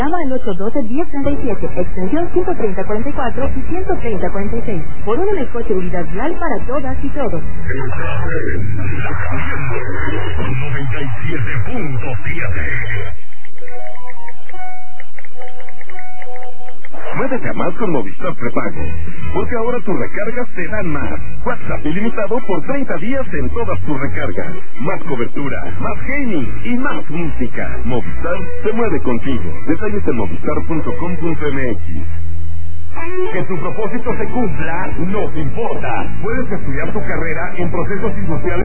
Llama al 812-1037, extensión 13044 y 13046, por una mejor seguridad vial para todas y todos. 97.7. Muévete a más con Movistar Prepago, porque ahora tus recargas te dan más. WhatsApp ilimitado por 30 días en todas tus recargas. Más cobertura, más gaming y más música. Movistar se mueve contigo. Detalles en movistar.com.mx. Que tu propósito se cumpla, nos importa. Puedes estudiar tu carrera en procesos industriales